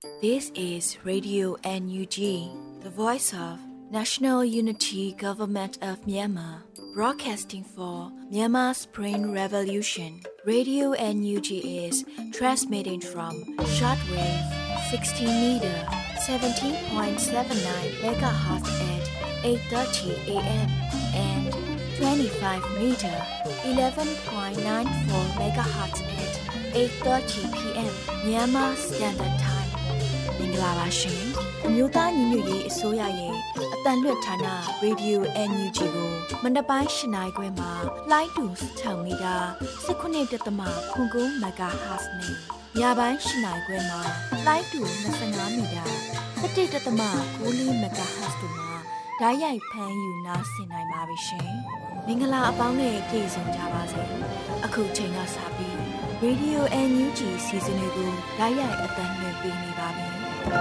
This is Radio NUG, the voice of National Unity Government of Myanmar, broadcasting for Myanmar Spring Revolution. Radio NUG is transmitting from shortwave 16 meter 17.79 megahertz at 8:30 a.m. and 25 meter 11.94 megahertz at 8:30 p.m. Myanmar Standard Time. မင်္ဂလာပါရှင်အမျိုးသားညီညွတ်ရေးအစိုးရရဲ့အတန်လွတ်ဌာန Radio NUG ကိုမနက်ပိုင်း၈နာရီခွဲမှာလိုင်းတူ6မီတာ19.9 MHz နဲ့ညပိုင်း၈နာရီခွဲမှာလိုင်းတူ25မီတာ17.9 MHz တို့မှာဓာတ်ရိုက်ဖမ်းယူနားဆင်နိုင်ပါပြီရှင်မင်္ဂလာအပေါင်းနဲ့ပြည့်စုံကြပါစေအခုချိန်ကစပြီး Radio NUG စီစဉ်လေးကိုဓာတ်ရိုက်အတန်လွှင့်ပေးနေပါပြီ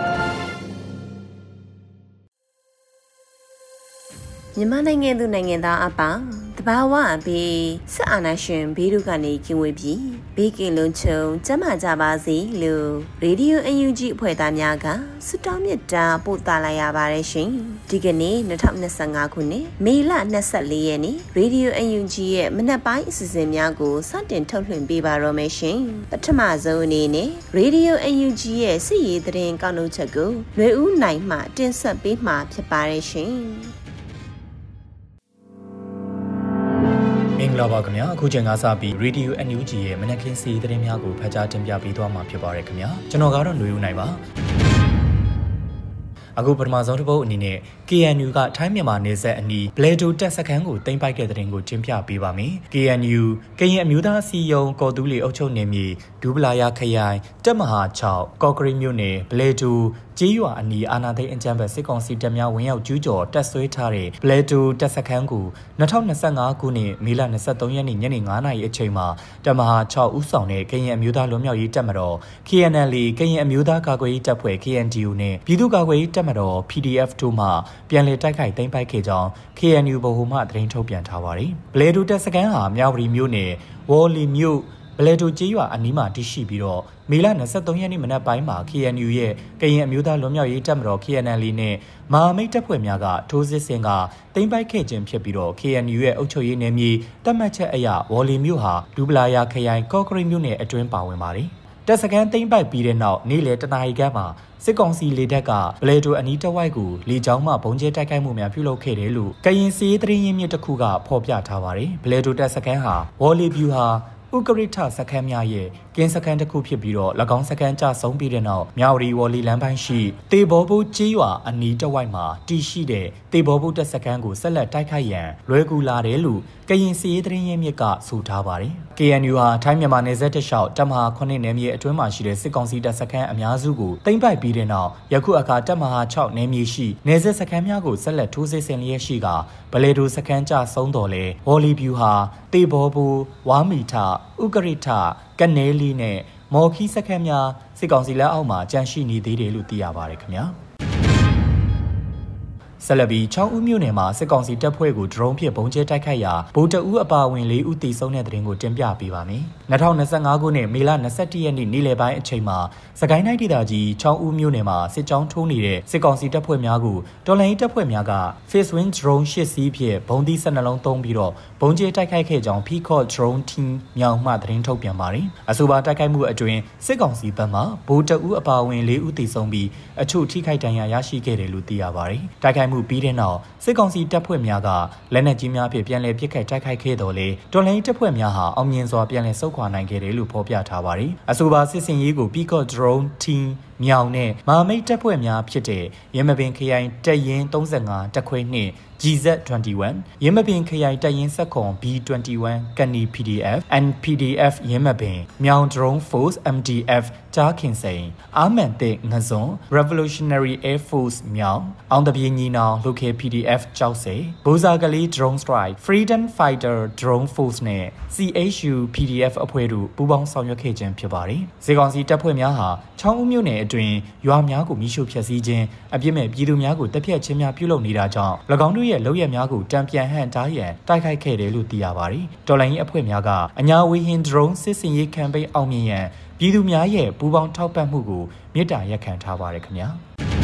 မြန်မာနိုင်ငံသူနိုင်ငံသားအပေါင်းတဘာဝအပြီးစစ်အာဏာရှင်ဘေးတို့ကနေကင်းဝေးပြီးဘေးကင်းလုံးချုံကျန်းမာကြပါစေလို့ Radio NUG အဖွဲ့သားများကဆုတောင်းမေတ္တာပို့သလိုက်ရပါတယ်ရှင်ဒီကနေ့2025ခုနှစ်မေလ24ရက်နေ့ Radio NUG ရဲ့မနက်ပိုင်းအစီအစဉ်များကိုစတင်ထုတ်လွှင့်ပေးပါတော့မယ်ရှင်ပထမဆုံးအနေနဲ့ Radio NUG ရဲ့စစ်ရေးသတင်းကောက်နှုတ်ချက်ကိုຫນွေဦးနိုင်မှတင်ဆက်ပေးမှာဖြစ်ပါတယ်ရှင်မင်္ဂလာပါခင်ဗျာအခုချိန်ကစပြီး Radio NUG ရဲ့မနက်ခင်းစီးသတင်းများကိုဖတ်ကြားတင်ပြပေးသွားမှာဖြစ်ပါတယ်ခင်ဗျာကျွန်တော်ကတော့ຫນွေဦးနိုင်ပါအခုပထမဆုံးတစ်ပုဒ်အနေနဲ့ KNU ကထိုင်းမြန်မာနယ်စပ်အနီးဘလဲဒိုတက်စခန်းကိုတင်ပိုက်တဲ့တဲ့တင်ကိုတင်ပြပေးပါမယ် KNU ကရင်အမျိုးသားအစည်းအရုံးကော်တူးလီအုပ်ချုပ်နယ်မြေဒူးပလာယာခရိုင်တက်မဟာ6ကော့ကရိတ်မြို့နယ်ဘလဲဒိုကျေးရွာအနီးအာနာသိန်းအကြမ်းဖက်စစ်ကောင်စီတပ်များဝင်ရောက်ကျူးကျော်တပ်ဆွဲထားတဲ့ဘလဲဒိုတက်စခန်းကို2025ခုနှစ်မေလ23ရက်နေ့ညနေ9:00နာရီအချိန်မှာတက်မဟာ6ဦးဆောင်တဲ့ကရင်အမျိုးသားလွတ်မြောက်ရေးတပ်မတော် KNL ကရင်အမျိုးသားကာကွယ်ရေးတပ်ဖွဲ့ KNDO နဲ့ပြည်သူ့ကာကွယ်ရေးတပ်မတော် PDF တို့မှပြန်လည်တိုက်ခိုက်သိမ်းပိုက်ခဲ့ကြောင်း KNU ဗဟိုမှသတင်းထုတ်ပြန်ထားပါတယ်ဘလဲဒိုတက်စခန်းဟာမြဝတီမြို့နယ်ဝေါ်လီမြို့ဘလဲဒိုကျေးရွာအနီးမှာတည်ရှိပြီးတော့မေလ23ရက်နေ့မနက်ပိုင်းမှာ KNU ရဲ့ကရင်အမျိုးသားလွတ်မြောက်ရေးတပ်မတော် KNL နဲ့မဟာမိတ်တပ်ဖွဲ့များကထိုးစစ်ဆင်ကသိမ်းပိုက်ခဲ့ခြင်းဖြစ်ပြီးတော့ KNU ရဲ့အုပ်ချုပ်ရေးနယ်မြေတပ်မှတ်ချက်အရဝေါ်လီမြို့ဟာဒူးပလာယာခရိုင်ကော့ကရိတ်မြို့နယ်အတွင်းပါဝင်ပါတယ်တပ်စခန်းသိမ်းပိုက်ပြီးတဲ့နောက်နေ့လယ်တနာရီခန့်မှာစစ်ကောင်စီလေတပ်ကဘလဲဒိုအနီးတဝိုက်ကိုလေကြောင်းမှဘုံကျဲတိုက်ခိုက်မှုများပြုလုပ်ခဲ့တယ်လို့ကရင်စီးသတင်းရင်းမြစ်တစ်ခုကဖော်ပြထားပါတယ်ဘလဲဒိုတပ်စခန်းဟာဝေါ်လီဗျူဟာဥကရိထစခန်းများရဲ့ကင်းစခန်းတစ်ခုဖြစ်ပြီးတော့၎င်းစခန်းကျဆုံးပြီးတဲ့နောက်မြဝတီဝေါ်လီလမ်းပိုင်းရှိတေဘောဘိုးကျေးရွာအနီးတစ်ဝိုက်မှာတည်ရှိတဲ့တေဘောဘိုးတပ်စခန်းကိုဆက်လက်တိုက်ခိုက်ရန်လွယ်ကူလာတယ်လို့ကရင်စီးသတင်းရင်းမြစ်ကဆိုထားပါတယ် KNU ဟာထိုင်းမြန်မာနယ်စပ်တလျှောက်တပ်မဟာ9နယ်မြေအတွင်းမှာရှိတဲ့စစ်ကောင်စီတပ်စခန်းအများစုကိုသိမ်းပိုက်ပြီးတဲ့နောက်ယခုအခါတပ်မဟာ6နယ်မြေရှိနယ်စပ်စခန်းများကိုဆက်လက်ထိုးစစ်ဆင်လျက်ရှိကဘလဲဒိုစခန်းကျဆုံးတော်လဲဝေါ်လီဗျူဟာတေဘောဘိုးဝါမီထဥကရိထကနေလီနဲ့မော်ခီစခန်းများစစ်ကောင်စီလက်အောက်မှာကြန့်ရှိနေသေးတယ်လို့သိရပါတယ်ခင်ဗျာဆက်လက်ပြီး6ဦးမြို့နယ်မှာစစ်ကောင်စီတပ်ဖွဲ့ကိုဒရုန်းဖြင့်ပုံကျဲတိုက်ခိုက်ရာဗိုလ်တအူးအပါအဝင်4ဦးသေဆုံးတဲ့တဲ့တင်ကိုတင်ပြပေးပါမယ်။2025ခုနှစ်မေလ21ရက်နေ့နေ့လယ်ပိုင်းအချိန်မှာစကိုင်းတိုင်းဒေသကြီး6ဦးမြို့နယ်မှာစစ်ကြောင်းထိုးနေတဲ့စစ်ကောင်စီတပ်ဖွဲ့များကိုတော်လှန်ရေးတပ်ဖွဲ့များက Face Wind Drone 8 စီးဖြင့်ဘုံသီး12လုံးသုံးပြီးတော့ပုံကျဲတိုက်ခိုက်ခဲ့ကြောင်း Peacock Drone Team မြောင်မှသတင်းထုတ်ပြန်ပါတယ်။အဆိုပါတိုက်ခိုက်မှုအတွင်းစစ်ကောင်စီဘက်မှဗိုလ်တအူးအပါအဝင်4ဦးသေဆုံးပြီးအချို့ထိခိုက်ဒဏ်ရာရရှိခဲ့တယ်လို့သိရပါတယ်။တိုက်ခိုက်မှုပြီးတဲ့နောက်စစ်ကောင်စီတပ်ဖွဲ့များကလက်နက်ကြီးများဖြင့်ပြန်လည်ပစ်ခတ်တိုက်ခိုက်ခဲ့တော်လဲတော်လှန်ရေးတပ်ဖွဲ့များဟာအောင်မြင်စွာပြန်လည်ဆုတ်ခွာနိုင်ခဲ့တယ်လို့ဖော်ပြထားပါတယ်။အဆိုပါစစ်စင်ရေးကို Peacock Drone Team မြောင်နဲ့မဟာမိတ်တပ်ဖွဲ့များဖြစ်တဲ့ရမပင်ခရိုင်တပ်ရင်း35တပ်ခွဲနှင့် GZ21 ရမပင်ခရိုင်တပ်ရင်းစက်ခွန် B21 ကန်နီ PDF and PDF ရမပင်မြောင် Drone Force MDF တာခင်စိန်အာမန်တဲ့ငဇွန် Revolutionary Air Force မြောင်အောင်တပြေညီနောင် Local PDF ကြောက်စေဘိုးစာကလေး Drone Strike Freedom Fighter Drone Force နဲ့ CHU PDF အဖွဲ့တို့ပူးပေါင်းဆောင်ရွက်ခဲ့ခြင်းဖြစ်ပါတယ်။စစ်ကောင်စီတပ်ဖွဲ့များဟာချောင်းဦးမြို့နယ်အတွင်းရွာများကိုမိရှုဖျက်ဆီးခြင်းအပြစ်မဲ့ပြည်သူများကိုတပ်ဖြတ်ခြင်းများပြုလုပ်နေတာကြောင့်၎င်းတို့ရဲ့လုပ်ရများကိုတံပြန်ဟန့်တားရန်တိုက်ခိုက်ခဲ့တယ်လို့သိရပါတယ်။တော်လိုင်းရေးအဖွဲ့များကအညာဝေဟင် drone စစ်စင်ရေး campaign အောင်မြင်ရန်ပြည်သူများရဲ့ပူးပေါင်းထောက်ပံ့မှုကိုမေတ္တာရပ်ခံထားပါရခင်ဗျာ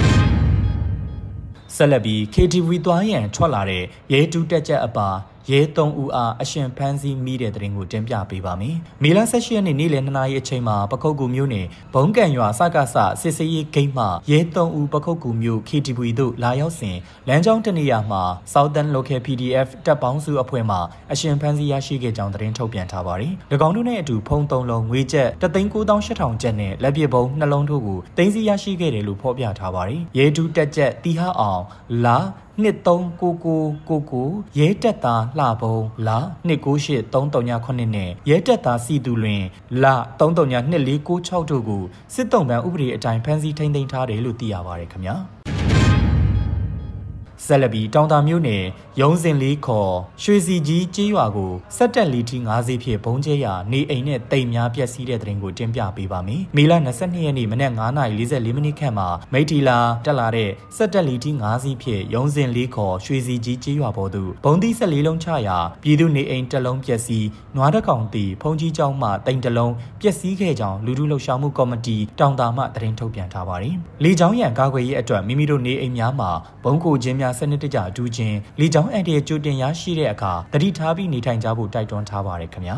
ဆက်လက်ပြီး KTV သွားရန်ထွက်လာတဲ့ရဲတူးတက်ချက်အပါရဲ3ဦးအားအရှင်ဖမ်းဆီးမိတဲ့တဲ့ရင်ကိုတင်ပြပေးပါမယ်။မေလ18ရက်နေ့နေ့လယ်2နာရီအချိန်မှာပခုတ်ကူမြို့နယ်ဘုံကန်ရွာစကစစစ်စေးရေးဂိတ်မှရဲ3ဦးပခုတ်ကူမြို့ KTV တို့လာရောက်စဉ်လမ်းကြောင်းတနေရာမှာ Southern Local PDF တပ်ပေါင်းစုအဖွဲ့မှအရှင်ဖမ်းဆီးရရှိခဲ့ကြောင်းသတင်းထုတ်ပြန်ထားပါတယ်။၎င်းတို့နဲ့အတူဖုန်း3လုံးငွေကျပ်3,98,000ကျပ်နဲ့လက်ပစ်ဗုံး2လုံးတို့ကိုတင်စီရရှိခဲ့တယ်လို့ဖော်ပြထားပါတယ်။ရဲတူးတက်ချက်တီဟာအောင်လာ2399ရဲတက်သားလှဘုံလာ298339နဲ့ရဲတက်သားစီသူလွင်လာ332496တို့ကိုစစ်တုံးပန်းဥပဒေအတိုင်းဖမ်းဆီးထိန်းသိမ်းထားတယ်လို့သိရပါတယ်ခင်ဗျာဆက်လက်ပြီးတောင်တာမြို့နယ်ရုံးစင်လေးခေါ်ရွှေစီကြီးကျေးရွာကိုစက်တက်လီတီ9စီးဖြင့်ဘုံကျဲရာနေအိမ်နဲ့တိမ်များပျက်စီးတဲ့တဲ့ရင်ကိုတင်ပြပေးပါမယ်။မေလ22ရက်နေ့မနက်9:44မိနစ်ခန့်မှာမိထီလာတက်လာတဲ့စက်တက်လီတီ9စီးဖြင့်ရုံးစင်လေးခေါ်ရွှေစီကြီးကျေးရွာပေါ်သို့ဘုံသီး14လုံးချရာပြည်သူနေအိမ်တစ်လုံးပျက်စီးနွားတစ်ကောင်တီဖုန်ကြီးကျောင်းမှတိမ်တစ်လုံးပျက်စီးခဲ့ကြောင်းလူထုလှုပ်ရှားမှုကော်မတီတောင်တာမှသတင်းထုတ်ပြန်ထားပါတယ်။လေကြောင်းရန်ကာကွယ်ရေးအတွက်မိမိတို့နေအိမ်များမှာဘုံကိုချင်းများစနစ်တကျအတူချင်းလေကြောင်းအန်တီကြိုတင်ရရှိတဲ့အခါတတိထားပြီးနေထိုင်ကြဖို့တိုက်တွန်းထားပါတယ်ခင်ဗျာ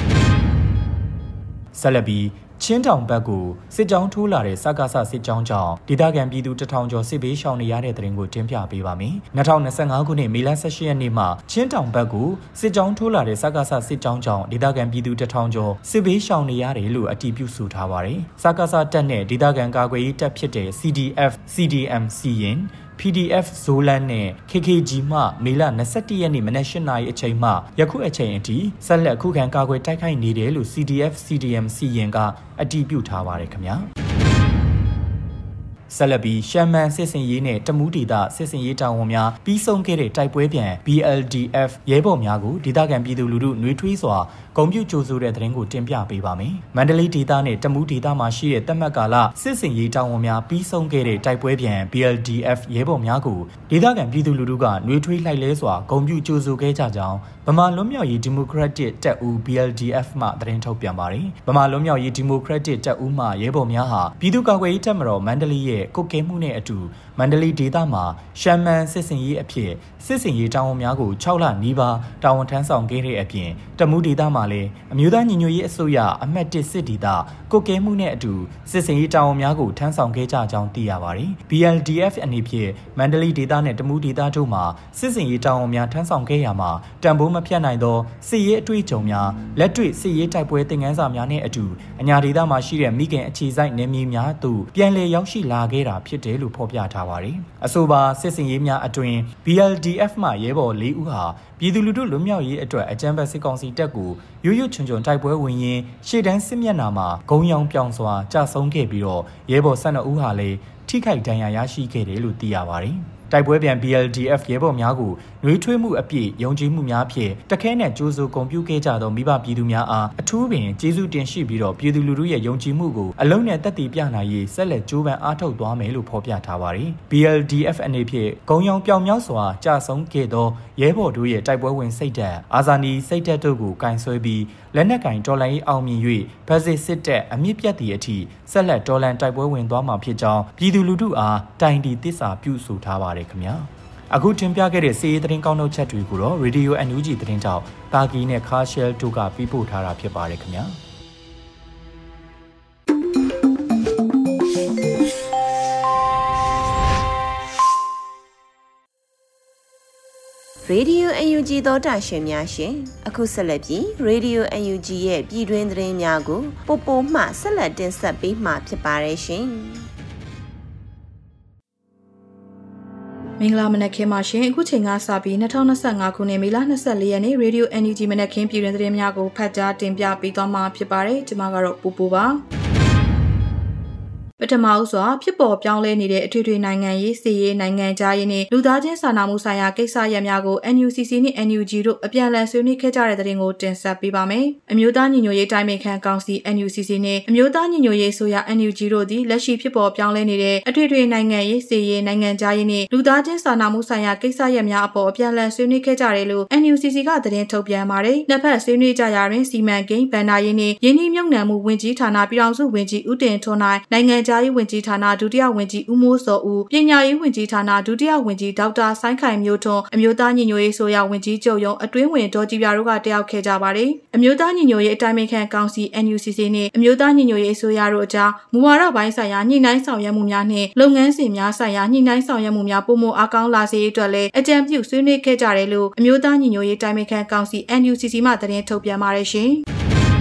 ဆက်လက်ပြီးချင်းတောင်ဘက်ကိုစစ်ကြောင်းထိုးလာတဲ့စကားဆစစ်ကြောင်းကြောင့်ဒေသခံပြည်သူ1000ကျော်စစ်ဘေးရှောင်နေရတဲ့တဲ့ရင်ကိုတင်ပြပေးပါမယ်။2025ခုနှစ်မေလ18ရက်နေ့မှာချင်းတောင်ဘက်ကိုစစ်ကြောင်းထိုးလာတဲ့စကားဆစစ်ကြောင်းကြောင့်ဒေသခံပြည်သူ1000ကျော်စစ်ဘေးရှောင်နေရတယ်လို့အတည်ပြုဆိုထားပါတယ်။စကားဆတပ်နဲ့ဒေသခံကာကွယ်ရေးတပ်ဖြစ်တဲ့ CDF, CDM စီရင်PDF ဇိုလန်နဲ့ KKG မှမေလ21ရက်နေ့မနက်8နာရီအချိန်မှယခုအချိန်အထိဆက်လက်ခုခံကာကွယ်တိုက်ခိုက်နေတယ်လို့ CDF CDM စီရင်ကအတည်ပြုထားပါတယ်ခင်ဗျာဆက်လက်ပြီးရှမ်းမန်စစ်စင်ရေးနဲ့တမူးဒေသစစ်စင်ရေးတာဝန်များပြီးဆုံးခဲ့တဲ့တိုက်ပွဲပြန် BLDF ရဲဘော်များကိုဒေသခံပြည်သူလူထုနှွေးထွေးစွာဂုဏ်ပြုကြိုဆိုတဲ့သတင်းကိုတင်ပြပေးပါမယ်။မန္တလေးဒေသနဲ့တမူးဒေသမှာရှိတဲ့တပ်မတ်ကာလစစ်စင်ရေးတာဝန်များပြီးဆုံးခဲ့တဲ့တိုက်ပွဲပြန် BLDF ရဲဘော်များကိုဒေသခံပြည်သူလူထုကနှွေးထွေးလိုက်လဲစွာဂုဏ်ပြုကြိုဆိုခဲ့ကြကြောင်းဗမာလွတ်မြောက်ရေးဒီမိုကရက်တစ်တပ်ဦး BLDF မှသတင်းထုတ်ပြန်ပါတယ်။ဗမာလွတ်မြောက်ရေးဒီမိုကရက်တစ်တပ်ဦးမှရဲဘော်များဟာပြည်သူ့ကာကွယ်ရေးတပ်မတော်မန္တလေးရဲ့ကုတ်ကဲမှုနဲ့အတူမန္တလေးဒေသမှာရှမ်းမန်စစ်စင်ရေးအဖြစ်စစ်စင်ရေးတာဝန်များကို6လနီးပါးတာဝန်ထမ်းဆောင်ခဲ့တဲ့အပြင်တမူးဒေသမှာလည်းအမျိုးသားညီညွတ်ရေးအစိုးရအမှတ်1စစ်ဒေသကုတ်ကဲမှုနဲ့အတူစစ်စင်ရေးတာဝန်များကိုထမ်းဆောင်ခဲ့ကြကြောင်းသိရပါတယ်။ BLDF အနေဖြင့်မန္တလေးဒေသနဲ့တမူးဒေသတို့မှာစစ်စင်ရေးတာဝန်များထမ်းဆောင်ခဲ့ရမှာတန်ဖိုးမဖြတ်နိုင်သောစစ်ရေးအတွေ့အကြုံများလက်တွေ့စစ်ရေးတိုက်ပွဲသင်ခန်းစာများနဲ့အတူအညာဒေသမှာရှိတဲ့မိခင်အခြေစိုက်နယ်မြေများသို့ပြန်လည်ရောက်ရှိလာခဲ့တာဖြစ်တယ်လို့ဖော်ပြထားပါတယ်။အဆိုပါစစ်စင်ရေးများအတွင် BLDF မှရဲဘော်4ဦးဟာပြည်သူလူထုလွတ်မြောက်ရေးအတွက်အကြမ်းဖက်စစ်ကောင်စီတပ်ကိုရွရွချွန်ချွန်တိုက်ပွဲဝင်ရင်းရှေ့တန်းစစ်မျက်နှာမှာဂုံရောင်ပြောင်စွာကြဆုံးခဲ့ပြီးတော့ရဲဘော်12ဦးဟာလည်းထိခိုက်ဒဏ်ရာရရှိခဲ့တယ်လို့သိရပါတယ်။တိုက်ပွဲပြန် BLDF ရဲဘော်များကိုနှွေးထွေးမှုအပြည့်ယုံကြည်မှုများဖြင့်တခဲနဲ့ကြိုးစိုးဂုဏ်ပြုခဲ့ကြသောမိဘပြည်သူများအားအထူးပင်ကျေးဇူးတင်ရှိပြီးတော့ပြည်သူလူထုရဲ့ယုံကြည်မှုကိုအလုံးနဲ့သက်တည်ပြနိုင်ရေးဆက်လက်ကြိုးပမ်းအားထုတ်သွားမယ်လို့ဖော်ပြထားပါတယ်။ BLDF အနေဖြင့်ဂုံရောင်ပြောင်မြောက်စွာကြာဆုံးခဲ့သောရဲဘော်တို့ရဲ့တိုက်ပွဲဝင်စိတ်ဓာတ်အာဇာနည်စိတ်ဓာတ်တို့ကိုကင်ဆွဲပြီးလက်နက်ကင်တော်လှန်ရေးအောင်မြင်၍ဖက်စစ်စစ်တပ်အမြင့်ပြတ်သည့်အထိဆက်လက်တော်လှန်တိုက်ပွဲဝင်သွားမှာဖြစ်ကြောင်းပြည်သူလူထုအားတိုင်တီသစ္စာပြုဆိုထားပါတယ်ခင်ဗျာအခုတင်ပြခဲ့တဲ့စီးရီးသတင်းကောင်းနှုတ်ချက်တွေကိုတော့ Radio NUG သတင်းတောက်တာကီနဲ့ခါရှဲလ်တို့ကပြပို့ထားတာဖြစ်ပါတယ်ခင်ဗျာရေဒီယို UNG သောတာရှင်များရှင်အခုဆက်လက်ပြီးရေဒီယို UNG ရဲ့ပြည်တွင်းသတင်းများကိုပို့ပို့မှဆက်လက်တင်ဆက်ပေးမှာဖြစ်ပါတယ်ရှင်မင်္ဂလာမနက်ခင်းပါရှင်အခုချိန်ကစပြီး2025ခုနှစ်မေလ24ရက်နေ့ Radio NUG မနက်ခင်းပြည်တွင်သတင်းများကိုဖတ်ကြားတင်ပြပေးသွားမှာဖြစ်ပါတယ်ကျွန်မကတော့ပူပူပါပထမဦးစွာဖြစ်ပေါ်ပြောင်းလဲနေတဲ့အထွေထွေနိုင်ငံရေးစီးရေးနိုင်ငံခြားရေးနဲ့လူသားချင်းစာနာမှုဆိုင်ရာကိစ္စရပ်များကို NUCC နဲ့ NUG တို့အပြန်အလှန်ဆွေးနွေးခဲ့ကြတဲ့တဲ့တင်ကိုတင်ဆက်ပေးပါမယ်။အမျိုးသားညီညွတ်ရေးတိုင်းပင်ခံကောင်စီ NUCC နဲ့အမျိုးသားညီညွတ်ရေးဆိုရာ NUG တို့သည်လက်ရှိဖြစ်ပေါ်ပြောင်းလဲနေတဲ့အထွေထွေနိုင်ငံရေးစီးရေးနိုင်ငံခြားရေးနဲ့လူသားချင်းစာနာမှုဆိုင်ရာကိစ္စရပ်များအပေါ်အပြန်အလှန်ဆွေးနွေးခဲ့ကြတယ်လို့ NUCC ကသတင်းထုတ်ပြန်ပါတယ်။နှစ်ဖက်ဆွေးနွေးကြရာတွင်စီမံကိန်းဗဏ္ဍာရေးနဲ့ယင်းနှိမ့်မြုပ်နှံမှုဝန်ကြီးဌာနပြည်ထောင်စုဝန်ကြီးဦးတင်ထွန်းနိုင်နိုင်ငံခြားရေးဝန်ကြီးဌာနဒုတိယဝန်ကြီးဦးမိုးစောဦးပညာရေးဝန်ကြီးဌာနဒုတိယဝန်ကြီးဒေါက်တာဆိုင်းခိုင်မျိုးထွန်းအမျိုးသားညီညွတ်ရေးဆိုရာဝန်ကြီးချုပ်ရုံးအတွင်းဝင်ဒေါ်ကြည်ပြတို့ကတက်ရောက်ခဲ့ကြပါတယ်။အမျိုးသားညီညွတ်ရေးအတိုင်းအခံကောင်စီ NUCC နဲ့အမျိုးသားညီညွတ်ရေးဆိုရာတို့အကြားမူဝါဒပိုင်းဆိုင်ရာညှိနှိုင်းဆောင်ရွက်မှုများနဲ့လုပ်ငန်းစဉ်များဆိုင်ရာညှိနှိုင်းဆောင်ရွက်မှုများပုံမအားကောင်းလာစေရေးအတွက်လည်းအကြံပြုဆွေးနွေးခဲ့ကြတယ်လို့အမျိုးသားညီညွတ်ရေးအတိုင်းအခံကောင်စီ NUCC မှသတင်းထုတ်ပြန်ပါတယ်ရှင်။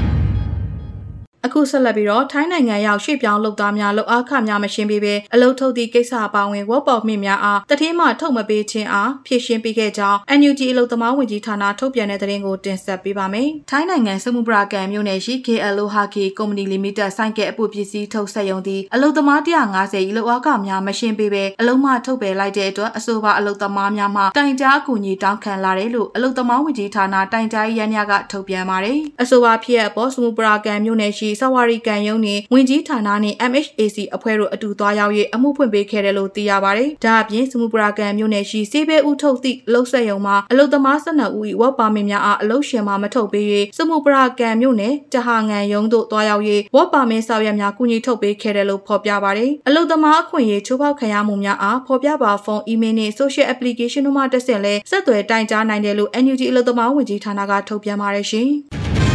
အခုဆက်လက်ပြီးတော့ထိုင်းနိုင်ငံရောက်ရွှေ့ပြောင်းလုပ်သားများလုပ်အားခများမရှင်းပေးဘဲအလုပ်ထုတ်သည့်ကိစ္စအပါအဝင် work permit များအားတတိယမှထုတ်မပေးခြင်းအားဖြည့်ရှင်းပေးခဲ့ကြောင်း NUG အလုပ်သမားဝန်ကြီးဌာနထုတ်ပြန်တဲ့သတင်းကိုတင်ဆက်ပေးပါမယ်။ထိုင်းနိုင်ငံစမုပရာကန်မြို့နယ်ရှိ KLO Hockey Company Limited ဆိုင်ကဲအပူပစ္စည်းထုတ်ဆက်ရုံသည်အလုပ်သမား150၏လုပ်အားခများမရှင်းပေးဘဲအလုံးမှထုတ်ပယ်လိုက်တဲ့အတွက်အဆိုပါအလုပ်သမားများမှတိုင်ကြားအကူအညီတောင်းခံလာတယ်လို့အလုပ်သမားဝန်ကြီးဌာနတိုင်ကြားရေးရန်များကထုတ်ပြန်ပါတယ်။အဆိုပါဖြစ်အပေါ်စမုပရာကန်မြို့နယ်ရှိစဝါရီကန်ရုံးနဲ့ဝန်ကြီးဌာနနဲ့ MHAC အဖွဲ့တို့အတူသွားရောက်၍အမှုဖွင့်ပေးခဲ့တယ်လို့သိရပါတယ်။ဒါအပြင်စမုပရာကန်မြို့နယ်ရှိစေဘဲဦးထုတ်သည့်အလုပ်ဆက်ရုံမှာအလုပ်သမား12ဦး၏ဝက်ပါမစ်များအားအလုပ်ရှင်မှမထုတ်ပေး၍စမုပရာကန်မြို့နယ်တဟာငံရုံးတို့သွားရောက်၍ဝက်ပါမစ်စာရွက်များကူညီထုတ်ပေးခဲ့တယ်လို့ဖော်ပြပါတယ်။အလုပ်သမားအခွင့်အရေးချိုးဖောက်ခံရမှုများအားဖော်ပြပါဖုန်း email နဲ့ social application တို့မှတက်ဆင့်လဲဆက်သွယ်တိုင်ကြားနိုင်တယ်လို့ NUG အလုပ်သမားဝန်ကြီးဌာနကထုတ်ပြန်ပါတယ်ရှင်။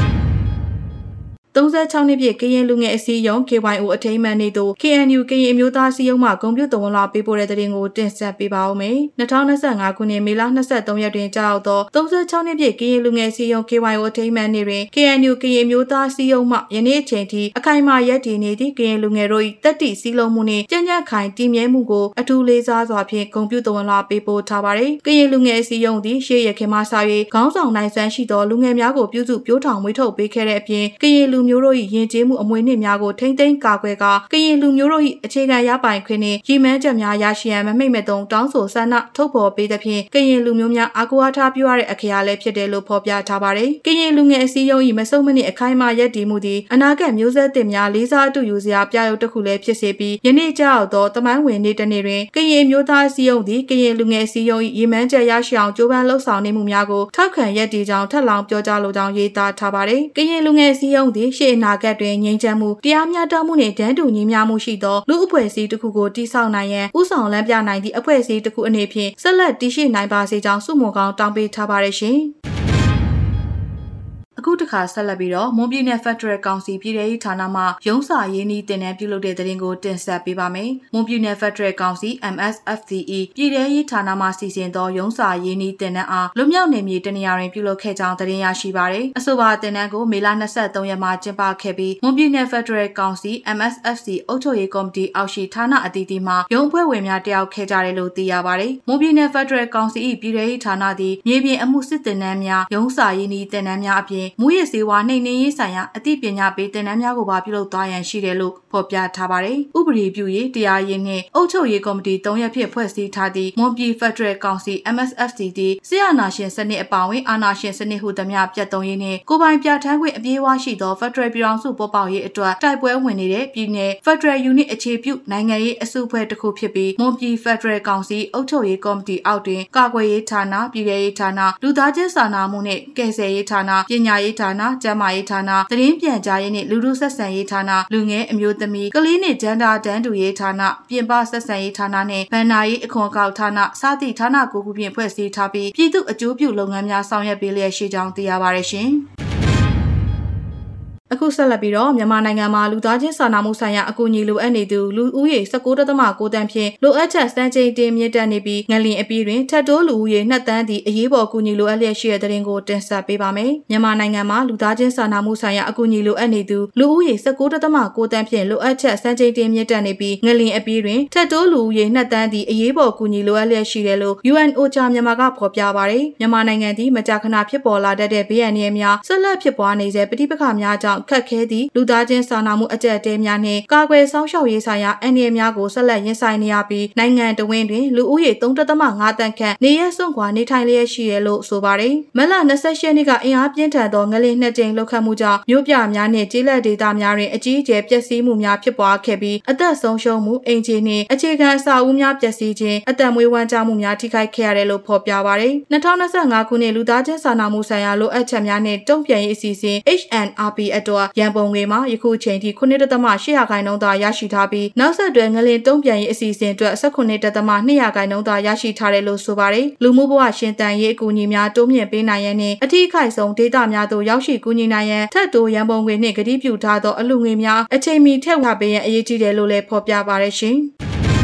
36နှစ်ပြည့်ကရင်လူငယ်အစည်းအရုံး KYO အထိမ်းအမှတ်နေ့သို့ KNU ကရင်အမျိုးသားအစည်းအရုံးမှဂုဏ်ပြုသဝဏ်လွှာပေးပို့တဲ့သတင်းကိုတင်ဆက်ပေးပါဦးမယ်။2025ခုနှစ်မေလ23ရက်တွင်ကြာရောက်သော36နှစ်ပြည့်ကရင်လူငယ်အစည်းအရုံး KYO အထိမ်းအမှတ်နေ့တွင် KNU ကရင်အမျိုးသားအစည်းအရုံးမှယနေ့အချိန်ထိအခိုင်အမာရပ်တည်နေသည့်ကရင်လူငယ်တို့၏တက်တိစည်းလုံးမှုနှင့်ကြံ့ကြံ့ခိုင်တည်မြဲမှုကိုအထူးလေးစားစွာဖြင့်ဂုဏ်ပြုသဝဏ်လွှာပေးပို့ထားပါသည်။ကရင်လူငယ်အစည်းအရုံးသည်ရှေ့ရခင်မှစ၍ခေါင်းဆောင်နိုင်စွမ်းရှိသောလူငယ်များကိုပြုစုပျိုးထောင်မွေးထုတ်ပေးခဲ့တဲ့အပြင်ကရင်လူမျိုးတို့၏ယဉ်ကျေးမှုအမွေအနှစ်များကိုထိမ့်သိမ်းကာကွယ်ကာကရင်လူမျိုးတို့၏အခြေခံရပိုင်ခွင့်နှင့်ရည်မှန်းချက်များရရှိရန်မမိတ်မတုံတောင်းဆိုဆန္ဒထုတ်ဖော်ပေးသဖြင့်ကရင်လူမျိုးများအားကိုးအားထားပြုရတဲ့အခရာလည်းဖြစ်တယ်လို့ဖော်ပြထားပါတယ်။ကရင်လူငယ်အစည်းအရုံး၏မဆုံးမနစ်အခိုင်အမာရပ်တည်မှုသည်အနာဂတ်မျိုးဆက်သစ်များလေးစားအတူယူစရာပြရုပ်တစ်ခုလည်းဖြစ်စေပြီးယနေ့ကြောက်သောတမိုင်းဝင်နေ့တစ်နေ့တွင်ကရင်မျိုးသားအစည်းအရုံးသည်ကရင်လူငယ်အစည်းအရုံး၏ရည်မှန်းချက်ရရှိအောင်ကြိုးပမ်းလှုပ်ဆောင်နေမှုများကိုထောက်ခံရပ်တည်ကြောင်းထပ်လောင်းပြောကြားလိုကြောင်းရေးသားထားပါတယ်။ကရင်လူငယ်အစည်းအရုံးသည်ရှေ့အနာဂတ်တွင်ငြိမ်းချမ်းမှုတရားမျှတမှုနှင့်တန်းတူညီမျှမှုရှိသောလူအဖွဲ့အစည်းတစ်ခုကိုတည်ဆောက်နိုင်ရန်ဥဆောင်လမ်းပြနိုင်သည့်အဖွဲ့အစည်းတစ်ခုအနေဖြင့်ဆက်လက်တည်ရှိနိုင်ပါစေကြောင်းဆုမွန်ကောင်းတောင်းပေးထားပါတယ်ရှင်။အခုတစ်ခါဆက်လက်ပြီးတော့မွန်ပြည်နယ်ဖက်ဒရယ်ကောင်စီပြည်ထောင်ဌာနမှရုံးစာရေးနည်းတင်နန်းပြုလုပ်တဲ့သတင်းကိုတင်ဆက်ပေးပါမယ်။မွန်ပြည်နယ်ဖက်ဒရယ်ကောင်စီ MSFDE ပြည်ထောင်ဌာနမှစီစဉ်သောရုံးစာရေးနည်းတင်နန်းအားလွတ်မြောက်နေမြေတနေရာတွင်ပြုလုပ်ခဲ့ကြောင်းသတင်းရရှိပါရယ်။အဆိုပါတင်နန်းကိုမေလ23ရက်မှာကျင်းပခဲ့ပြီးမွန်ပြည်နယ်ဖက်ဒရယ်ကောင်စီ MSFC အုပ်ချုပ်ရေးကော်မတီအောက်ရှိဌာနအသီးသီးမှရုံးအဖွဲ့ဝင်များတက်ရောက်ခဲ့ကြတယ်လို့သိရပါရယ်။မွန်ပြည်နယ်ဖက်ဒရယ်ကောင်စီ၏ပြည်ထောင်ဌာနသည်မြေပြင်အမှုစစ်တင်နန်းများရုံးစာရေးနည်းတင်နန်းများအပြင်မူရစ်စေဝါနှိမ်နင်းရေးဆိုင်ရာအသိပညာပေးတင်နန်းများကိုပါပြုလုပ်သွားရန်ရှိတယ်လို့ဖော်ပြထားပါတယ်။ဥပဒေပြုရေးတရားရေးနှင့်အုပ်ချုပ်ရေးကော်မတီ3ရပ်ဖြင့်ဖွဲ့စည်းထားသည့်မွန်ပြည်ဖက်ဒရယ်ကောင်စီ MSFC သည်စစ်အာဏာရှင်စနစ်အပါအဝင်အာဏာရှင်စနစ်ဟုသမျှပြတ်သုံးရေးနှင့်ကိုယ်ပိုင်ပြဋ္ဌာန်းခွင့်အပြည့်အဝရှိသောဖက်ဒရယ်ပြည်ထောင်စုပေါ်ပေါက်ရေးအတွက်တိုက်ပွဲဝင်နေတဲ့ပြည်내ဖက်ဒရယ်ယူနစ်အခြေပြုနိုင်ငံရေးအစုအဖွဲ့တစ်ခုဖြစ်ပြီးမွန်ပြည်ဖက်ဒရယ်ကောင်စီအုပ်ချုပ်ရေးကော်မတီအောက်တွင်ကာကွယ်ရေးဌာနပြည်ထရေးဌာနလူသားချင်းစာနာမှုနှင့်ကယ်ဆယ်ရေးဌာနပညာရေးဌာနကျန်းမာရေးဌာနသတင်းပြန်ကြားရေးနှင့်လူထုဆက်ဆံရေးဌာနလူငယ်အမျိုးသမီးကလေးနှင့်ဂျန်ဒါတန်းတူရေးဌာနပြင်ပဆက်ဆံရေးဌာနနှင့်ဗဏ္ဍာရေးအခွန်အကောက်ဌာနစသည့်ဌာနကိုခုဖြင့်ဖွဲ့စည်းထားပြီးပြည်သူ့အကျိုးပြုလုပ်ငန်းများဆောင်ရွက်ပေးလျက်ရှိကြောင်းသိရပါတယ်ရှင်။အခုဆက်လက်ပြီးတော့မြန်မာနိုင်ငံမှာလူသားချင်းစာနာမှုဆိုင်ရာအကူအညီလိုအပ်နေသူလူဦးရေ 19.9 တန်းဖြင့်လိုအပ်ချက်စံချိန်တင်မြင့်တက်နေပြီးငလျင်အပြီးတွင်ထပ်တိုးလူဦးရေ2တန်းသည့်အရေးပေါ်အကူအညီလိုအပ်လျက်ရှိတဲ့တဲ့ရင်ကိုတင်ဆက်ပေးပါမယ်။မြန်မာနိုင်ငံမှာလူသားချင်းစာနာမှုဆိုင်ရာအကူအညီလိုအပ်နေသူလူဦးရေ 19.9 တန်းဖြင့်လိုအပ်ချက်စံချိန်တင်မြင့်တက်နေပြီးငလျင်အပြီးတွင်ထပ်တိုးလူဦးရေ2တန်းသည့်အရေးပေါ်အကူအညီလိုအပ်လျက်ရှိတယ်လို့ UNOCHA မြန်မာကဖော်ပြပါတယ်။မြန်မာနိုင်ငံသည်မကြာခဏဖြစ်ပေါ်လာတတ်တဲ့ဘေးအန္တရာယ်များဆက်လက်ဖြစ်ပွားနေစေပဋိပက္ခများကြောင့်င့်ခက်ခဲသည့်လူသားချင်းစာနာမှုအကျပ်အတည်းများနှင့်ကာကွယ်စောင့်ရှောက်ရေးဆိုင်ရာအန္တရာယ်များကိုဆက်လက်ရင်ဆိုင်နေရပြီးနိုင်ငံတော်ဝန်တွင်လူဦးရေ 3.5 တန်းခန့်နေရစွန့်ခွာနေထိုင်လျက်ရှိရလို့ဆိုပါတယ်။မလ28ရက်နေ့ကအင်အားပြင်းထန်သောငလျင်2ကြိမ်လှုပ်ခတ်မှုကြောင့်မြို့ပြများနှင့်ကျေးလက်ဒေသများတွင်အကြီးအကျယ်ပျက်စီးမှုများဖြစ်ပွားခဲ့ပြီးအသက်ဆုံးရှုံးမှုအိမ်ခြေနှင့်အခြေခံအဆောက်အဦများပျက်စီးခြင်းအသက်မွေးဝမ်းကြောင်းမှုများထိခိုက်ခဲ့ရတယ်လို့ဖော်ပြပါတယ်။2025ခုနှစ်လူသားချင်းစာနာမှုဆိုင်ရာလိုအပ်ချက်များနှင့်တုံ့ပြန်ရေးအစီအစဉ် HNRP အတွက်ရန်ပုံငွေမှာယခုချိန်ထိ 9.8% သာရရှိထားပြီးနောက်ဆက်တွဲငလျင်တုံ့ပြန်ရေးအစီအစဉ်အတွက် 19.2% သာရရှိထားတယ်လို့ဆိုပါတယ်။လူမှုဘဝရှင်သန်ရေးအကူအညီများတိုးမြင့်ပေးနိုင်ရန်နှင့်အထူးခိုင်ဆုံးဒေသများသို့ရောက်ရှိကူညီနိုင်ရန်ထပ်တိုးရန်ပုံငွေနှင့်ကတိပြုထားသောအလှူငွေများအချိန်မီထည့်ဝင်ပေးရန်အရေးကြီးတယ်လို့လည်းဖော်ပြပါတယ်ရှင်။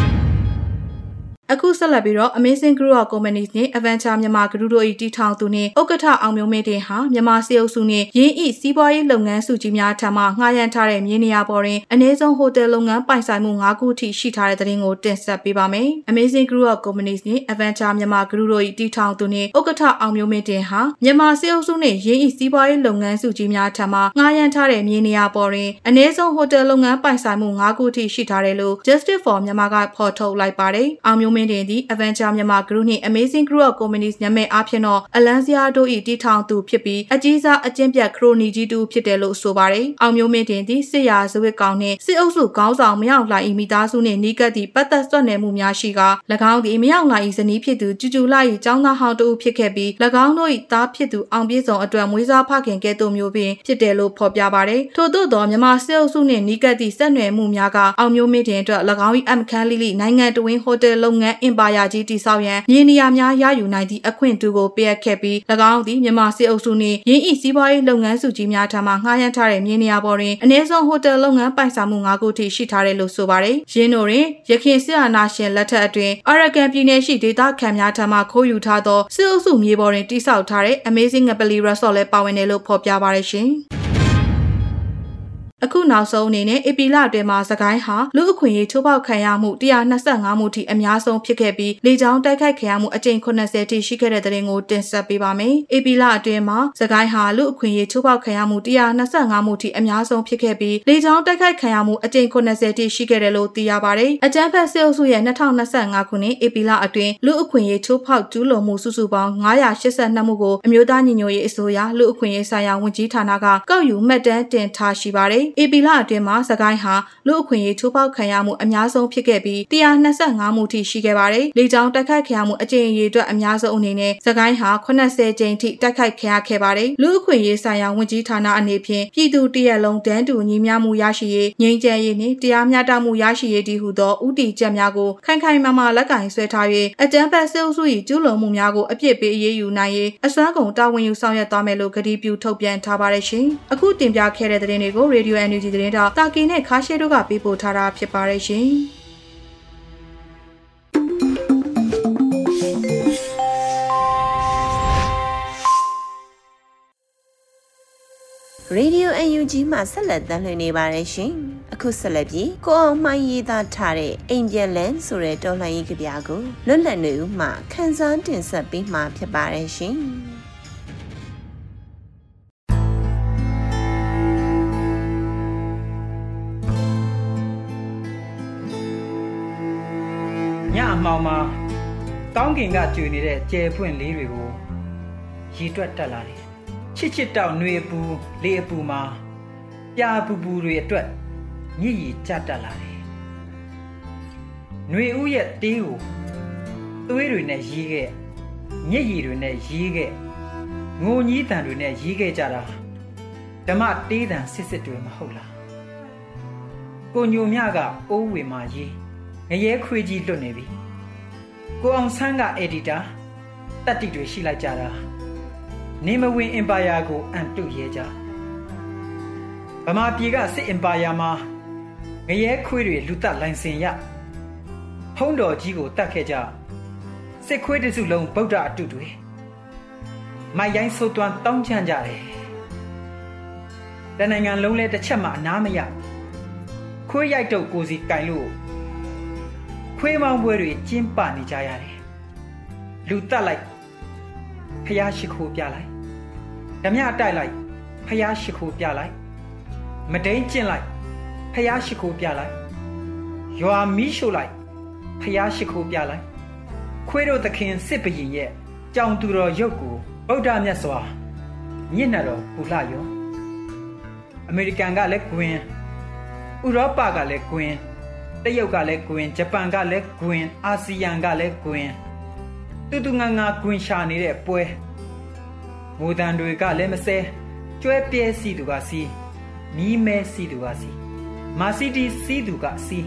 အခုဆက်လက်ပြီးတော့ Amazing Group of Companies နဲ့ Adventure မြန်မာဂရုတို့၏တည်ထောင်သူနှင့်ဥက္ကဋ္ဌအောင်မျိုးမင်းတင်ဟာမြန်မာစီအုပ်စုနှင့်ရင်းဤစီးပွားရေးလုပ်ငန်းစုကြီးများထံမှငှားရမ်းထားတဲ့မြေနေရာပေါ်တွင်အနည်းဆုံးဟိုတယ်လုပ်ငန်းပိုင်ဆိုင်မှု5ခုထိရှိထားတဲ့သတင်းကိုတင်ဆက်ပေးပါမယ်။ Amazing Group of Companies နှင့် Adventure မြန်မာဂရုတို့၏တည်ထောင်သူနှင့်ဥက္ကဋ္ဌအောင်မျိုးမင်းတင်ဟာမြန်မာစီအုပ်စုနှင့်ရင်းဤစီးပွားရေးလုပ်ငန်းစုကြီးများထံမှငှားရမ်းထားတဲ့မြေနေရာပေါ်တွင်အနည်းဆုံးဟိုတယ်လုပ်ငန်းပိုင်ဆိုင်မှု5ခုထိရှိထားတယ်လို့ Justice for မြန်မာကဖော်ထုတ်လိုက်ပါတယ်။အောင်မျိုးမင်းတင်သည် Adventureမြန်မာ Group နှင့် Amazing Group of Companies နာမည်အားဖြင့်တော့အလန်းစရာတို့၏တည်ထောင်သူဖြစ်ပြီးအကြီးစားအကျင့်ပြတ်ခရိုနီကြီးတူဖြစ်တယ်လို့ဆိုပါတယ်။အောင်မျိုးမင်းတင်သည်စစ်ရာဇဝတ်ကောင်နှင့်စစ်အုပ်စုခေါင်းဆောင်မြောက်လှိုင်၏မိသားစုနှင့်နီးကပ်သည့်ပတ်သက်ဆွတ်နယ်မှုများရှိက၎င်းသည်မြောက်လှိုင်၏ဇနီးဖြစ်သူကျူကျူလှ၏ကျောင်းသားဟောင်းတို့ဖြစ်ခဲ့ပြီး၎င်းတို့၏သားဖြစ်သူအောင်ပြည့်စုံအတွက်မွေးစားဖခင်ကဲ့သို့မျိုးပင်ဖြစ်တယ်လို့ဖော်ပြပါတယ်။ထို့သို့သောမြန်မာစစ်အုပ်စုနှင့်နီးကပ်သည့်ဆက်နွယ်မှုများကအောင်မျိုးမင်းတင်အတွက်၎င်း၏အမခန်းလိလိနိုင်ငံတွင်ဟိုတယ်လုပ်ငန်းအင်ပါယာကြီးတည်ဆောက်ရန်မြေနေရာများရယူနိုင်သည့်အခွင့်အတူကိုပေးအပ်ခဲ့ပြီး၎င်းသည်မြန်မာစစ်အုပ်စုနှင့်ရင်းဤစီးပွားရေးလုပ်ငန်းစုကြီးများထံမှငှားရမ်းထားတဲ့မြေနေရာပေါ်တွင်အနည်းဆုံးဟိုတယ်လုပ်ငန်းပိုင်ဆိုင်မှု5ခုထိရှိထားတယ်လို့ဆိုပါတယ်။ယင်းတို့တွင်ရခိုင်စစ်အာဏာရှင်လက်ထက်အတွင်းအာရကန်ပြည်နယ်ရှိဒေသခံများထံမှခိုးယူထားသောစစ်အုပ်စုမြေပေါ်တွင်တိစောက်ထားတဲ့ Amazing Ngapali Resort လည်းပါဝင်တယ်လို့ဖော်ပြပါတယ်ရှင်။အခုနောက်ဆုံးအနေနဲ့ဧပြီလအတွင်းမှာစကိုင်းဟာလူအခွင့်အရေးချိုးဖောက်ခံရမှု125မှုထိအများဆုံးဖြစ်ခဲ့ပြီးလေကြောင်းတိုက်ခိုက်ခံရမှုအကြိမ်80ထိရှိခဲ့တဲ့တဲ့တင်ကိုတင်ဆက်ပေးပါမယ်။ဧပြီလအတွင်းမှာစကိုင်းဟာလူအခွင့်အရေးချိုးဖောက်ခံရမှု125မှုထိအများဆုံးဖြစ်ခဲ့ပြီးလေကြောင်းတိုက်ခိုက်ခံရမှုအကြိမ်80ထိရှိခဲ့တယ်လို့သိရပါတယ်။အကြမ်းဖက်စစ်အုပ်စုရဲ့2025ခုနှစ်ဧပြီလအတွင်းလူအခွင့်အရေးချိုးဖောက်ကျူးလွန်မှုစုစုပေါင်း982မှုကိုအမျိုးသားညီညွတ်ရေးအစိုးရလူအခွင့်အရေးဆိုင်ရာဝန်ကြီးဌာနကကောက်ယူမှတ်တမ်းတင်ထားရှိပါတယ်။ဧပြီလအတွင်းမှာစကိုင်းဟာလူအခွင့်အရေးချိုးဖောက်ခံရမှုအများဆုံးဖြစ်ခဲ့ပြီး125မှုထိရှိခဲ့ပါတယ်။လေကြောင်းတိုက်ခိုက်ခံရမှုအကြိမ်အရေအတွက်အများဆုံးအနေနဲ့စကိုင်းဟာ80ကြိမ်ထိတိုက်ခိုက်ခံရခဲ့ပါတယ်။လူအခွင့်အရေးဆိုင်ရာဝန်ကြီးဌာနအနေဖြင့်ပြည်သူတရက်လုံးတန်းတူညီမျှမှုရရှိရေးငြိမ်းချမ်းရေးနှင့်တရားမျှတမှုရရှိရေးတည်ဟူသောဥတီချက်များကိုခိုင်ခိုင်မာမာလက်ကင်ဆွဲထား၍အကြမ်းဖက်စစ်အုပ်စု၏ကျူးလွန်မှုများကိုအပြစ်ပေးအရေးယူနိုင်ရေးအစွမ်းကုန်တာဝန်ယူဆောင်ရွက်သွားမယ်လို့ကတိပြုထုတ်ပြန်ထားပါတယ်ရှင်။အခုတင်ပြခဲ့တဲ့သတင်းတွေကို Radio NUG သတင်းတောက်တာကီနဲ့ခါရှေတို့ကပေးပို့ထားတာဖြစ်ပါတယ်ရှင်။ Radio NUG မှာဆက်လက်တင်ပြနေပါတယ်ရှင်။အခုဆက်လက်ပြီးကိုအောင်မှရေးသားထားတဲ့အိမ်ပြန်လန်းဆိုတဲ့တော်လှန်ရေးကြပြကိုလွတ်လပ်နေဦးမှခန်းစားတင်ဆက်ပေးမှာဖြစ်ပါတယ်ရှင်။ညအမှောင်မှာကောင်းကင်ကကျွေနေတဲ့ကျဲဖွင့်လေးတွေကိုရီတွက်တက်လာတယ်ချစ်ချစ်တောက်နှွေအပူလေအပူမှာပြာပူပူတွေအတွက်ညစ်ရီကြတက်လာတယ်နှွေဦးရဲ့တေးကိုသွေးတွေနဲ့ရီးခဲ့ညစ်ရီတွေနဲ့ရီးခဲ့ငိုညည်းတန်တွေနဲ့ရီးခဲ့ကြတာဓမ္မတေးတန်စစ်စစ်တွေမဟုတ်လားကိုညိုမြကအိုးဝေမာရေးငရဲခွေးကြီးလွတ်နေပြီကိုအောင်ဆန်းက editor တတ်တိတွေရှိလိုက်ကြတာနေမဝင်အင်ပါယာကိုအန်တုရဲကြဗမာပြည်ကစစ်အင်ပါယာမှာငရဲခွေးတွေလူတက်လိုင်စင်ရဖုံးတော်ကြီးကိုတတ်ခဲ့ကြစစ်ခွေးတစုလုံးဗုဒ္ဓအတုတွေမိုက်ရိုင်းဆိုးသွမ်းတောင်းချမ်းကြတယ်တနိုင်ငံလုံးလဲတစ်ချက်မှအနားမရခွေးရိုက်တော့ကိုစီကင်လို့ခွေးမောင်းပွဲတွေကျင်းပနေကြရတယ်လူတက်လိုက်ဖျားရှိခိုးပြလိုက်ဓမြတိုက်လိုက်ဖျားရှိခိုးပြလိုက်မဒိန်ကျင့်လိုက်ဖျားရှိခိုးပြလိုက်ရွာမီးရှို့လိုက်ဖျားရှိခိုးပြလိုက်ခွေးတို့သခင်စစ်ဘုရင်ရဲ့ကြောင်သူတော်ရုပ်ကိုဗုဒ္ဓမြတ်စွာညစ်နှတော်ပူလှရောအမေရိကန်ကလည်းကွင်းဥရောပကလည်းကွင်းတရုတ်ကလည်းကွင်းဂျပန်ကလည်းကွင်းအာဆီယံကလည်းကွင်းတူငါကွင်းရှာနေတဲ့ပွဲငိုတန်တွေကလည်းမစဲကျွဲပြဲစီသူကစီမီးမဲစီသူကစီမာစီတီစီသူကစီ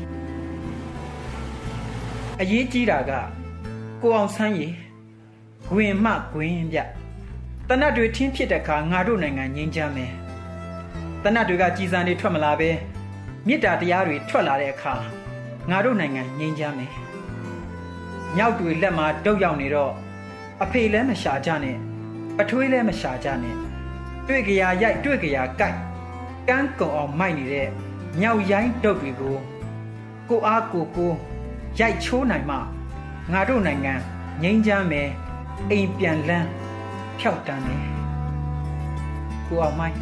အရေးကြီးတာကကိုအောင်ဆန်းရီဂွင်မဂွင်ပြတနတ်တွေထင်းဖြစ်တဲ့အခါငါတို့နိုင်ငံငြိမ်းချမ်းမယ်တနတ်တွေကကြီးစံတွေထွက်မလာပဲမေတ္တာတရားတွေထွက်လာတဲ့အခါငါတို့နိုင်ငံငြိမ်းချမ်းမယ်ညောက်တွေလက်မှာတုတ်ရောက်နေတော့အဖေလည်းမရှာကြနဲ့ပထွေးလည်းမရှာကြနဲ့တွေ့ကြရရိုက်တွေ့ကြရကြိုက်ကန်းကုံအောင်မိုက်နေတဲ့ညောက်ရိုင်းတုတ်တွေကိုကိုအားကိုရိုက်ချိုးနိုင်မှငါတို့နိုင်ငံငြိမ်းချမ်းမယ်အိမ်ပြန်လန်းဖြောက်တန်းမယ်ကိုအောင်မိုက်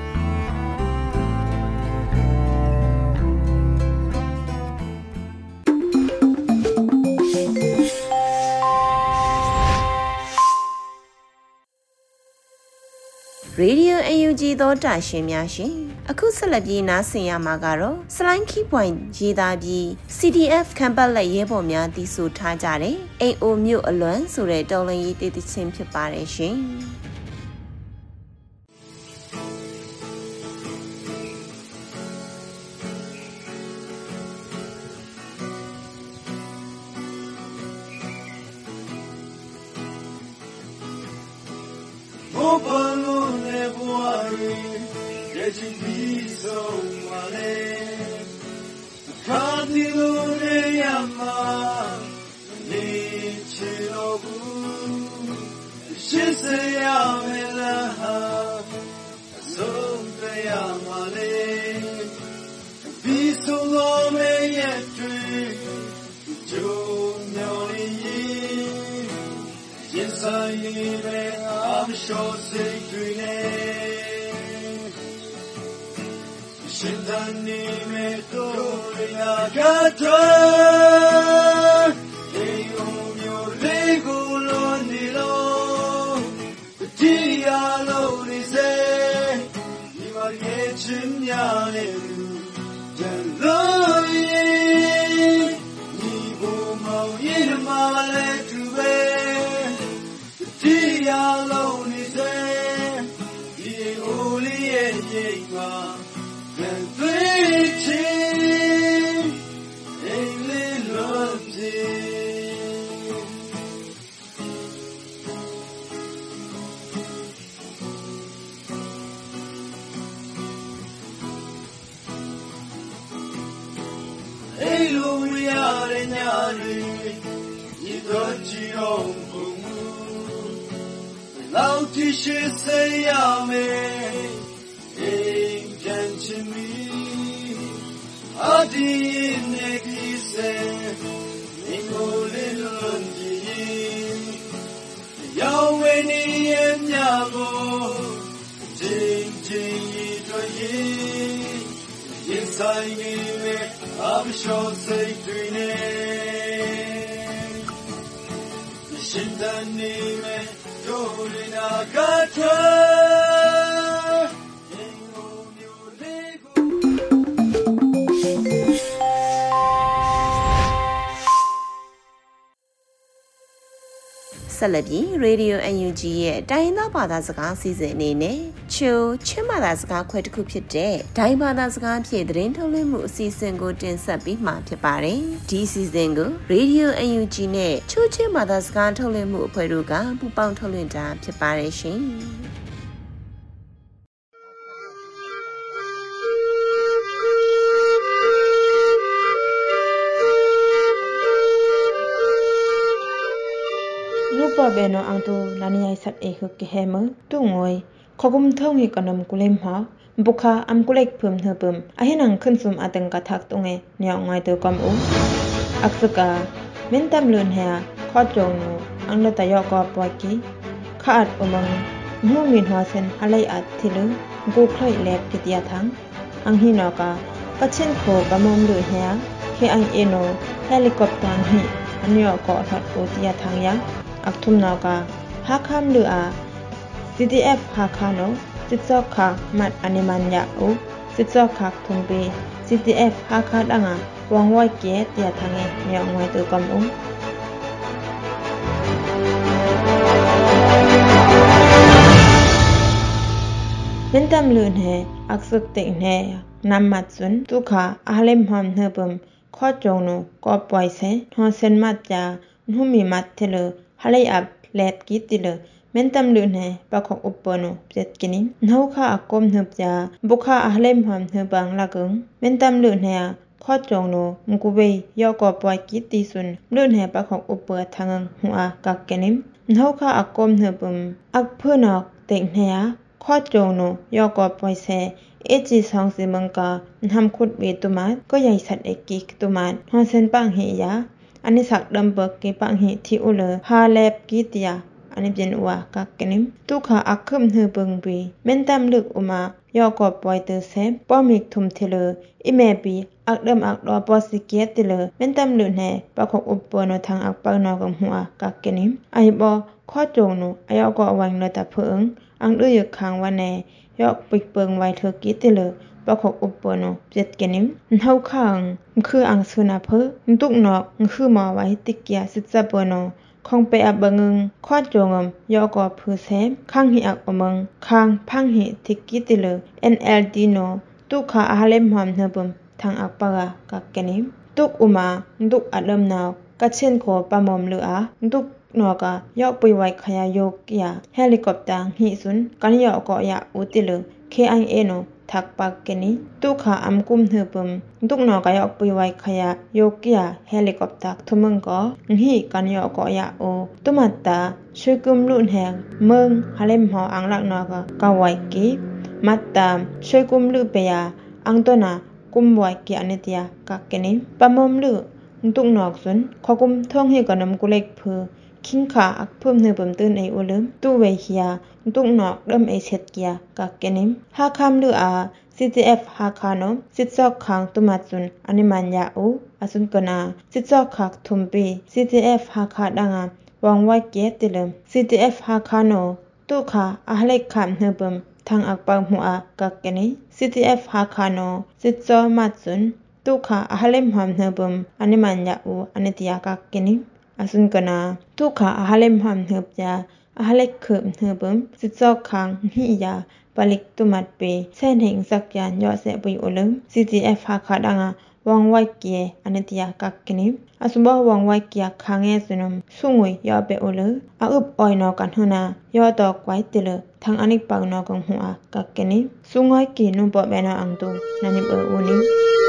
ရေဒီယို UNG သောတာရှင်များရှင်အခုဆက်လက်ပြီးနားဆင်ရမှာကတော့ Slime Key Point ရေးသားပြီး CDF ခံပတ်လက်ရဲဘော်များတည်ဆိုထားကြတဲ့အိမ်အိုမြို့အလွမ်းဆိုတဲ့တော်လှန်ရေးတည်တည်ချင်းဖြစ်ပါတယ်ရှင်ဆက်လက်ပြီး Radio UNG ရဲ့တိုင်းသားဘာသာစကားအစီအစဉ်အနေနဲ့ချိုချင်းဘာသာစကားခွဲတစ်ခုဖြစ်တဲ့ဒိုင်းဘာသာစကားဖြင့်သတင်းထုတ်လွှင့်မှုအစီအစဉ်ကိုတင်ဆက်ပေးမှာဖြစ်ပါတယ်။ဒီအစီအစဉ်ကို Radio UNG နဲ့ချိုချင်းဘာသာစကားထုတ်လွှင့်မှုအဖွဲ့တို့ကပူးပေါင်းထုတ်လွှင့်တာဖြစ်ပါတယ်ရှင်။เบโนอังตูนันยายสัตเอฮึกเกเฮมตุงอยขกุมเท่ามีกนมกุเลมหาบุคาอัมกุเล็กเพิ่มเธอเพิ่มอาเฮนังขึ้นซุมอาตังกะทักตุงเอเนียงไงตัวกอมอุอักษกาเมนตัมลุนเฮียข้อจงนูอังเลตยอกอปวกีข้าอัดอุมังมูมินหัวเซนอะไรอัดทิลุกูคล้อยแลบกิตยาทังอังฮินอกาก็เช่นโคกะมอมลือเฮียเคอังเอโนเฮลิคอปเตอร์หิอันยอก็ทัดโอติยาทางยาอักทุมนอกาฮาคามลืออา CDF ฮาคาโนจิตซอกคามัดอนิมันยาอุจิตซอกคาทุมปี CDF ฮาคาดังวางไว้เกียติยาทางเนียงไว้ตัวกำอุ้งเป็นตำลืนแห่อักษรติแห่นำมัดสุนตุขาอาเลมหอมเฮบมข้อจงโนก็ปล่อยเสฮอนเซนมัดจานุมีมัดเทเลฮาเลยอับแลดกิติเลเป็นตำลืนแห่ปะขอกอุปโนเจ็ดกินินหูข้าอักกมเฮบจาบุคาอาเลมหอมเฮบังละกงเป็นตำลืนแห่ข้อจงโนมกุเบยยอก็ปล่อยกิติสุนลืนแห่ปะขอกอุปทางหัวกักกินิมหูข้าอักกมเฮบมอักเพื่อนอกเต็งแห่ข้อจงโนยอกอปอยเซเอจีสองสิมังกาทำขุดเวตุมาก็ใหญ่สัตว์เอกิกตุมาฮอนเซนปังเฮียอันนี้สักดัมเบิกกีปังเฮที่อุเลฮาเลบกิตยาอันนี้เป็นว่ากักกนิมตุขาอักคึมเฮเบิงบีเมนตามลึกอุมายอกอปอยเตเซป้อมิกทุมเทเลอิเมบีอักเดิมอักดอปอสิเกตเทเลเมนตามลึกแห่ปะขอกอุปโนทางอักปังนอกหัวกักกนิมไอบอข้อจงโนอายอกอวังเลตะเพิงอังด้วยคางวันแนยอกปิกเปิงไว้เธอกิติเลปะขอกอุปโนเจ็ดเกนิมเฮาข้างคืออังสุนาเพตุกนอกคือหมอไว้ติกยาสิจะปโนคงไปอับเบิงข้อจงยอกอพือแซมข้างหิอักอมังข้างพังหิติกิติเล NLD โนตุขาอาเลมหอมเฮบมทางอักปะกะกักเกนิมตุกอุมาตุกอัดเริ่มนาวกะเช่นโคปะมอมเลือตุกนอกายอกไปไว้ขยายกยาเฮลิคอปเตอร์หิสุนกันยอกอยาอุติเลเคอังเอโนทักปักเกนิตุขาอัมกุมเฮปมตุกนอกายอกไปไว้ขยายกยาเฮลิคอปเตอร์ทุมงก็หิกันยอกอยาโอตุมัตตาช่วยกุมลุ่นแหงเมืองฮาเลมหออังลักนอกกะไว้กีมัตตามช่วยกุมลุเปียอังตนากุมไว้กีอนิตยากักเกนิปะมอมลุตุกนอกสุนขอกุมท่องเฮกนำกุเล็กเพอคิงขาอักเพิ่มเนื้อเพิ่มตื่นไออุลืมตู้เวเฮียตุกนอกเริ่มไอเช็ดเกียกักเกนิมฮาคามลืออา CTF ฮาคาโนสิจอกขังตุมัดซุนอันิมันยาอูอสุนกนาสิจอกขักทุมปี CTF ฮาคาดังวางไว้เกียติเลม CTF ฮาคาโนตุขาอาเล็กขามเนื้อเพิ่มทางอักปังหัวกักเกนิ CTF ฮาคาโนสิจอมัดซุนตุขาอาเลมหอมเนื้อเพิ่มอันิมันยาอูอันิตยากักเกนิอสุนกนาตุขาอาเลมหอมเฮือบยาอาเล็กเขิมเฮือบมสิจอกขังหิยาปลิกตุมัดเปเส้นแห่งสักยานยอเสปุยอุลม CTF ฮาคาดังวางไว้เกียอนิตยากักกินิอสุบวางไว้เกียขังเอสุนมสุงวยยอเปอุลอาอึบออยนอกันหนายอตอกไว้ติเลทางอนิปังนอกังหัวกักกินิสุงไว้กีนุปอเบนออังตูนันิบอุนิ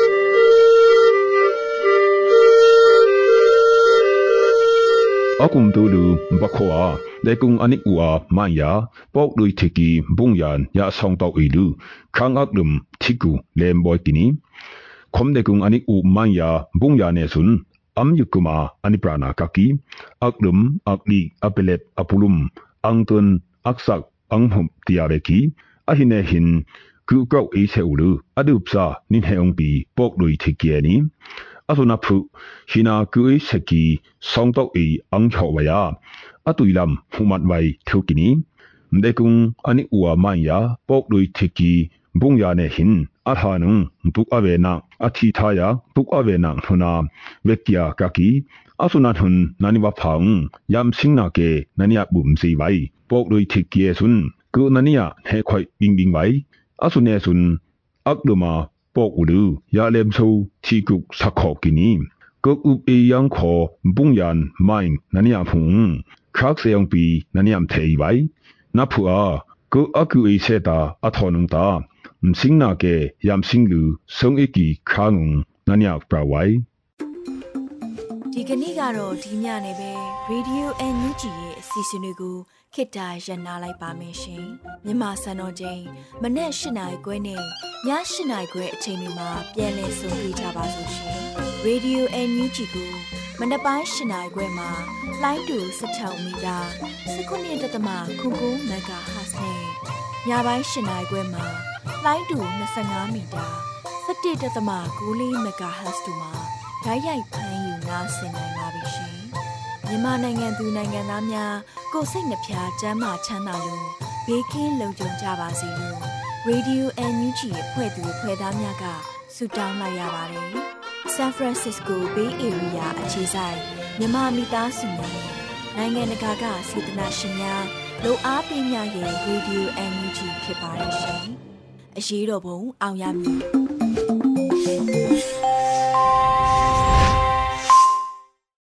อากุมตูลูบักขวาได้กุงอนิกัวมายาปอกลุยทิกีบุงยานยาสองตอกอีลูขังอักลุมทิกูเลมบอยกินีคมได้กุงอนิอูมายาบุงยานเนสุนอัมยุกุมาอนิปรานากักีอักลุมอักลีอเปเลปอปุลุมอังตุนอักษักอังหุมติยาเบกีอหินเนหินกูเก้าอีเซอูลูอดุบซานินเฮองปีปอกลุยทิกีนีอาสุนับฟุหินากุยสกีสองตอกอีอังชอวายาอาตุยลำหุมัดไว้ทุกินีเด็กุงอันนี้อัวมายาปอกลุยทิกีบุงยาเนหินอาทานุงตุกอเวนังอาทิทายาตุกอเวนังหุนาเวกียากากีอาสุนัทหุนนันิวะพังยามสิงนาเกนันิยาบุมซีไว้ปอกลุยทิกีสุนกูนันิยาเฮคอยบิงบิงไว้อาสุเนสุนอักดุมาปอกอุลูยาเลมโซทีกุกสักขอกินีก็อุบเอยังขอบุงยันไม่นันยามพุงคักเสียงปีนันยามเทยไว้นับผัวก็อากุเอเซตาอัทอนุงตาสิงนาเกยามสิงลูทรงเอกีคางงนันยามปราไว้ဒီကနေ့ကတော့ဒီညနေပဲ Radio NUG ရဲ့အစီအစဉ်လေးကိုခေတ္တရနာလိုက်ပါမယ်ရှင်မြန်မာစံတော်ချိန်မနေ့၈နာရီခွဲနဲ့ည၈နာရီခွဲအချိန်တွေမှာပြန်လည်ဆုံတွေ့ကြပါလို့ရှင် Radio NUG ကိုမနေ့ပိုင်း၈နာရီခွဲမှာလိုင်းတူ16မီတာ19.9 MHz နဲ့ညပိုင်း၈နာရီခွဲမှာလိုင်းတူ25မီတာ17.6 MHz တို့မှာဓာတ်ရိုက်ဖမ်းယူနားဆင်နိုင်ပါပြီရှင်။မြန်မာနိုင်ငံသူနိုင်ငံသားများကိုယ်စိတ်နှပြကျန်းမာချမ်းသာလို့ဘေးကင်းလုံခြုံကြပါစေလို့ Radio NUG ရဲ့ဖွဲ့သူဖွဲ့သားများကဆုတောင်းလိုက်ရပါတယ်။ San Francisco Bay Area အခြေစိုက်မြန်မာမိသားစုများနဲ့နိုင်ငံတကာကစေတနာရှင်များလိုအားပေးများရဲ့ Radio NUG ဖြစ်ပါတယ်ရှင်။အရေးတော်ပုံအောင်ရမည်။